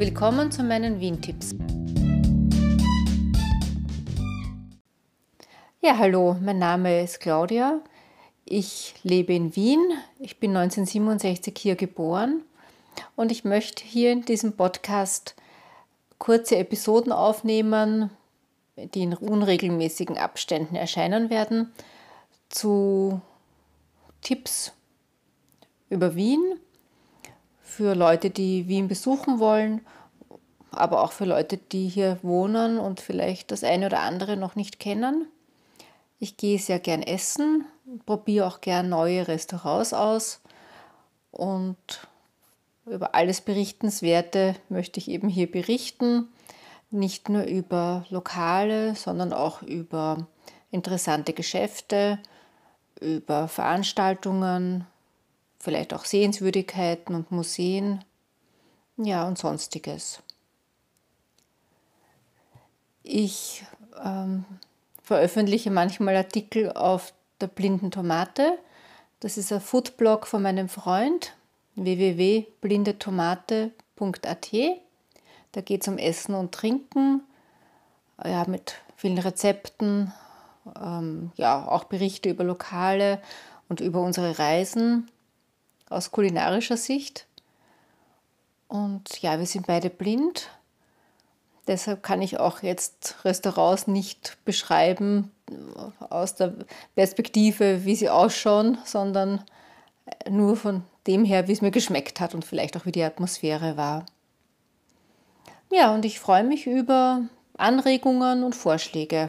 Willkommen zu meinen Wien-Tipps. Ja, hallo, mein Name ist Claudia. Ich lebe in Wien. Ich bin 1967 hier geboren und ich möchte hier in diesem Podcast kurze Episoden aufnehmen, die in unregelmäßigen Abständen erscheinen werden, zu Tipps über Wien, für Leute, die Wien besuchen wollen, aber auch für Leute, die hier wohnen und vielleicht das eine oder andere noch nicht kennen. Ich gehe sehr gern essen, probiere auch gern neue Restaurants aus und über alles Berichtenswerte möchte ich eben hier berichten. Nicht nur über Lokale, sondern auch über interessante Geschäfte, über Veranstaltungen, vielleicht auch Sehenswürdigkeiten und Museen, ja und sonstiges. Ich veröffentliche manchmal Artikel auf der Blinden Tomate. Das ist ein Foodblog von meinem Freund, www.blindetomate.at. Da geht es um Essen und Trinken, ja, mit vielen Rezepten, ja, auch Berichte über Lokale und über unsere Reisen aus kulinarischer Sicht. Und ja, wir sind beide blind. Deshalb kann ich auch jetzt Restaurants nicht beschreiben aus der Perspektive, wie sie ausschauen, sondern nur von dem her, wie es mir geschmeckt hat und vielleicht auch, wie die Atmosphäre war. Ja, und ich freue mich über Anregungen und Vorschläge.